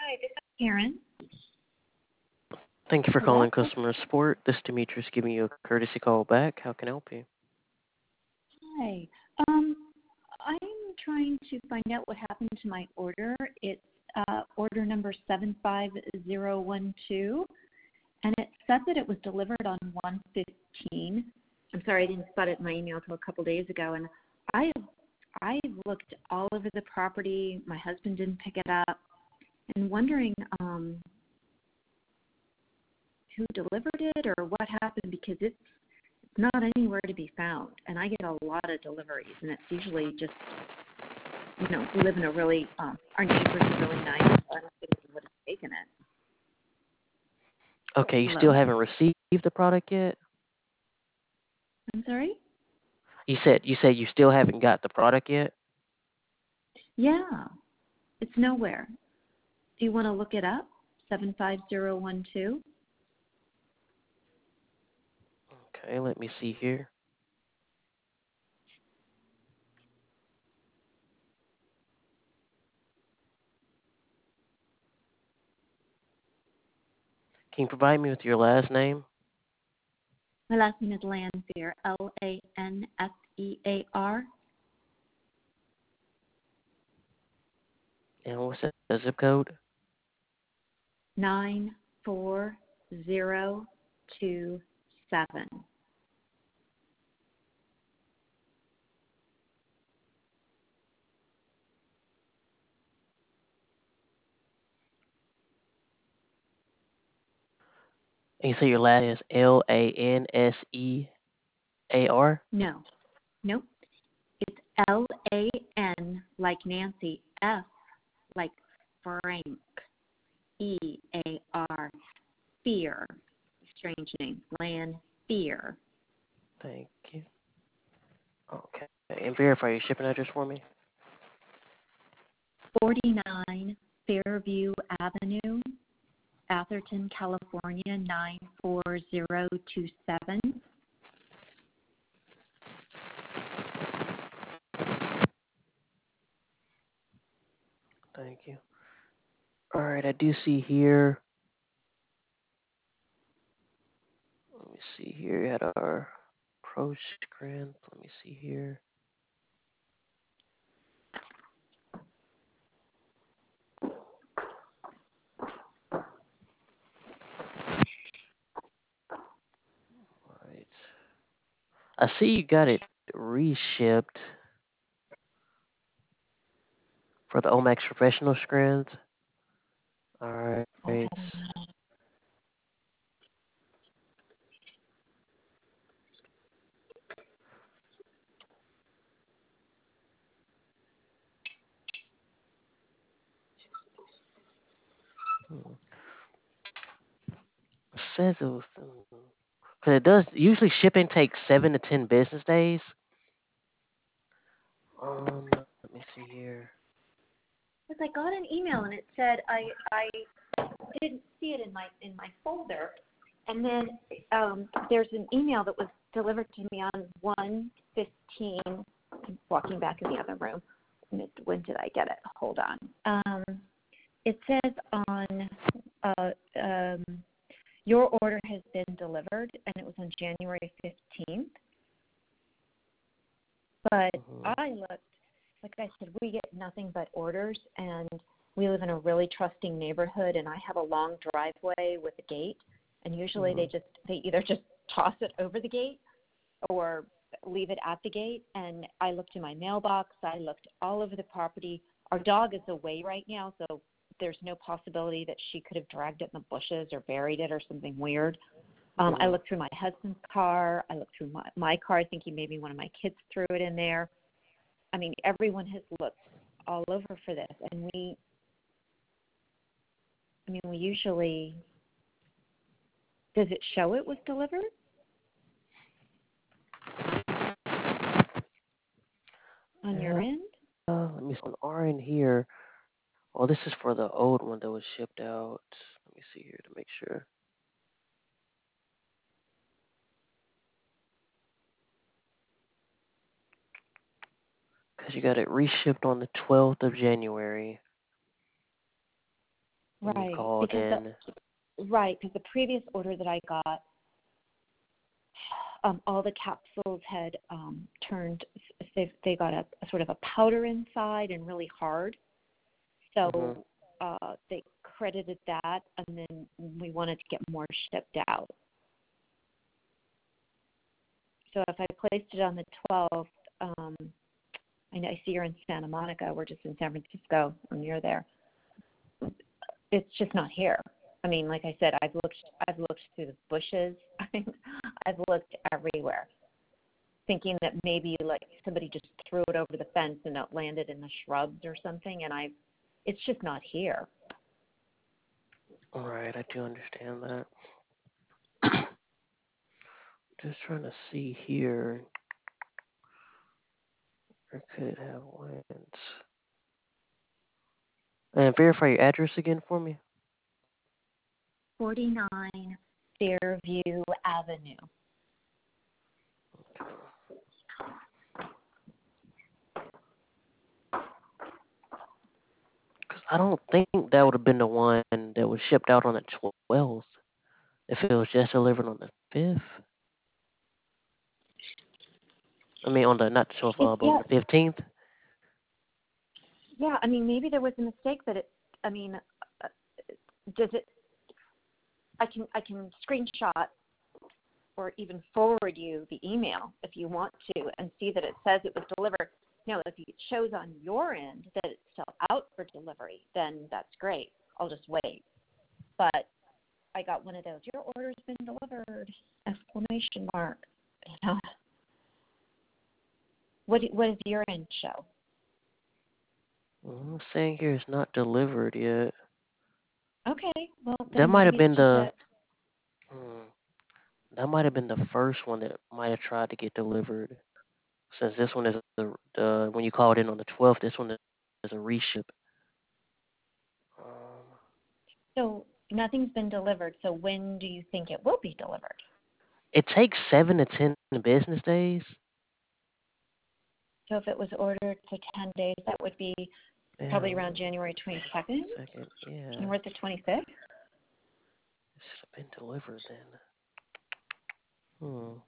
Karen. Thank you for Hello. calling customer support. This is Demetrius giving you a courtesy call back. How can I help you? Hi. I'm trying to find out what happened to my order. It's order number 75012, and it said that it was delivered on 115. I'm sorry, I didn't spot it in my email until a couple days ago, and I looked all over the property. My husband didn't pick it up, and wondering who delivered it or what happened, because it's not anywhere to be found. And I get a lot of deliveries, and it's usually just, we live in a really, our neighbors are really nice, so I don't think they would have taken it. Okay, you still Hello? haven't received the product yet? I'm sorry? You said you still haven't got the product yet? Yeah, it's nowhere. Do you want to look it up? 75012? Okay, let me see here. Can you provide me with your last name? My last name is Lanfear, Lanfear. And what's the zip code? 94027. And you say your last name is Lansear? No, nope. It's LAN like Nancy, F like Frank, EAR, fear. Strange name, Lanfear. Thank you. Okay. And verify your shipping address for me. 49 Fairview Avenue, Atherton, California, 94027. Thank you. All right, I do see here. Let me see here. You had our Pro Screen. Let me see here. All right. I see you got it reshipped for the Omax Professional screens. All right. Hmm. It says it was. Because it does. Usually shipping takes 7 to 10 business days. Let me see here. Because I got an email and it said I didn't see it in my folder, and then there's an email that was delivered to me on 115. I'm walking back in the other room. When did I get it? Hold on. It says on your order has been delivered, and it was on January 15th. But I looked, like I said, we get nothing but orders, and we live in a really trusting neighborhood, and I have a long driveway with a gate, and usually they either just toss it over the gate or leave it at the gate. And I looked in my mailbox, I looked all over the property. Our dog is away right now, so there's no possibility that she could have dragged it in the bushes or buried it or something weird. I looked through my husband's car. I looked through my car, thinking maybe one of my kids threw it in there. I mean, everyone has looked all over for this, and we usually, does it show it was delivered? On your end? Let me see on our end here. Well, this is for the old one that was shipped out. Let me see here to make sure. Because you got it reshipped on the 12th of January. when you Right, called because in. the previous order that I got, all the capsules had turned. They got a sort of a powder inside and really hard. Mhm. So they credited that, and then we wanted to get more shipped out. So if I placed it on the 12th, I see you're in Santa Monica. We're just in San Francisco, or near there. It's just not here. I mean, like I said, I've looked through the bushes. I've looked everywhere, thinking that maybe like somebody just threw it over the fence and it landed in the shrubs or something, and it's just not here. All right, I do understand that. Just trying to see here. Where could it have went? And verify your address again for me. 49 Fairview Avenue. Because I don't think that would have been the one that was shipped out on the 12th. If it was just delivered on the 5th. I mean, on the not the 12th, but on Yeah, the 15th. yeah. I mean, maybe there was a mistake, but does it? I can screenshot or even forward you the email if you want to, and see that it says it was delivered. Now, if it shows on your end that it's still out for delivery, then that's great. I'll just wait. But I got one of those. Your order's been delivered! Exclamation mark. You know, what does your end show? I'm saying here it's not delivered yet. Okay, well That then might have maybe been it's just the. a. Hmm, that might have been the first one that might have tried to get delivered. Since this one is the when you called in on the 12th, this one is a reship. Um, So nothing's been delivered. So when do you think it will be delivered? it takes 7 to 10 business days. So if it was ordered for 10 days, that would be probably around January 22nd, Second, yeah. and we're at the 25th. It should have been delivered then. Hmm.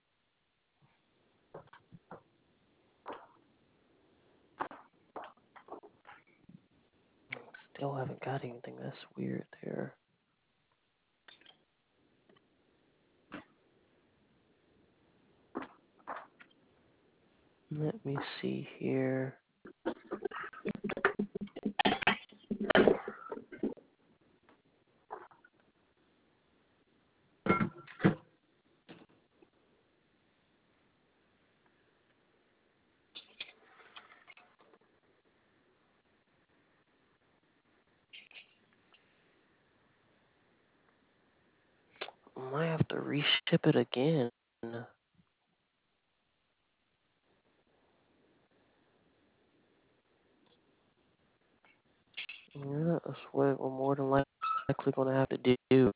Still haven't got anything. That's weird there. Let me see here. Might have to reship it again. Yeah, that's what we're more than likely going to have to do.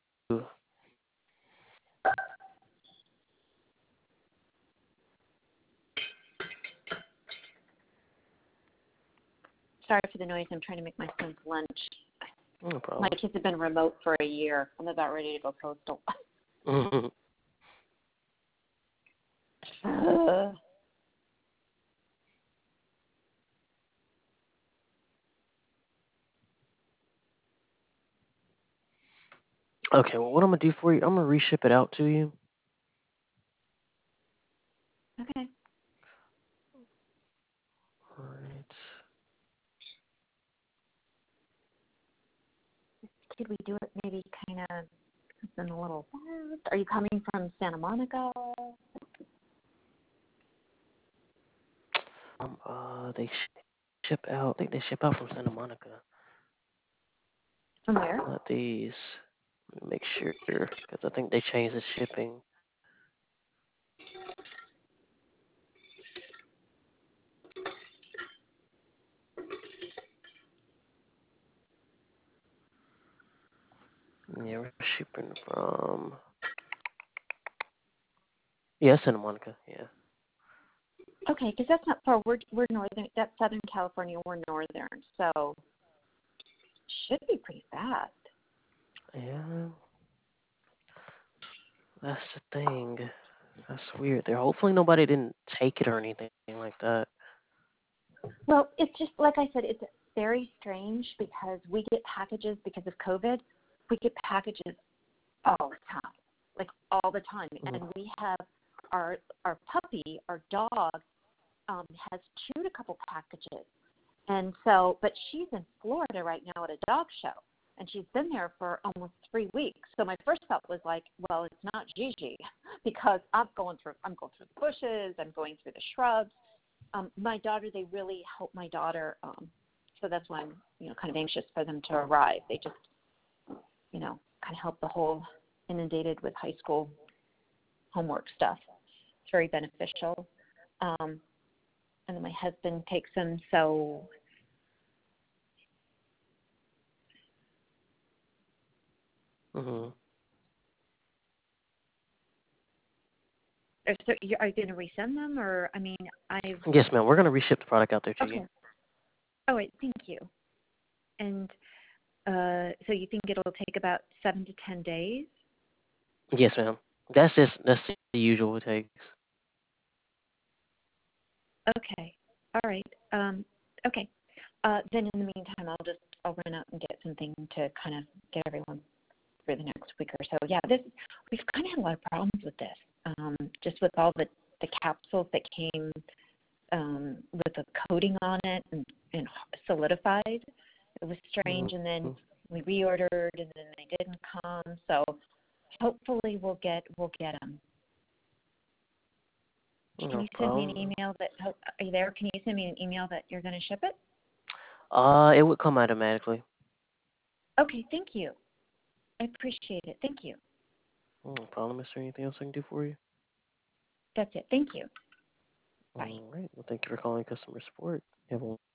Sorry for the noise. I'm trying to make my son's lunch. No My problem. kids have been remote for a year. I'm about ready to go postal. Okay, well, what I'm going to do for you, I'm going to reship it out to you. Okay. All right. Could we do it maybe kind of in a little fast? Are you coming from Santa Monica? They ship out. I think they ship out from Santa Monica. From where? Not these. Let me make sure, because I think they changed the shipping. Yeah, we're shipping from. Yeah, Santa Monica. Yeah. Okay, because that's not far. We're northern. That's Southern California. We're northern. So should be pretty fast. Yeah, that's the thing. That's weird. There. Hopefully nobody didn't take it or anything like that. Well, it's just like I said, it's very strange because we get packages because of COVID. We get packages all the time, like all the time, Mm. and we have our puppy, our dog, has chewed a couple packages, and so, but she's in Florida right now at a dog show, and she's been there for almost 3 weeks. So my first thought was like, well, it's not Gigi, because I'm going through the bushes, I'm going through the shrubs. My daughter, they really help my daughter, so that's why I'm, kind of anxious for them to arrive. They just, kind of help the whole inundated with high school homework stuff. It's very beneficial. And then my husband takes them, so Mhm. so are you going to resend them, or Yes, ma'am. We're gonna reship the product out there to you. Okay. All right, thank you. And so you think it'll take about 7 to 10 days? Yes, ma'am. That's the usual it takes. Okay. All right. Okay. Then in the meantime, I'll run out and get something to kind of get everyone through the next week or so. Yeah, we've kind of had a lot of problems with this, just with all the capsules that came with the coating on it and solidified. It was strange, and then Mhm. we reordered, and then they didn't come. So hopefully we'll get them. Can No you send me an problem. email are you there? Can you send me an email that you're going to ship it? It would come automatically. Okay, thank you. I appreciate it. Thank you. No problem. Is there anything else I can do for you? That's it. Thank you. Bye. All right. Well, thank you for calling customer support. Have a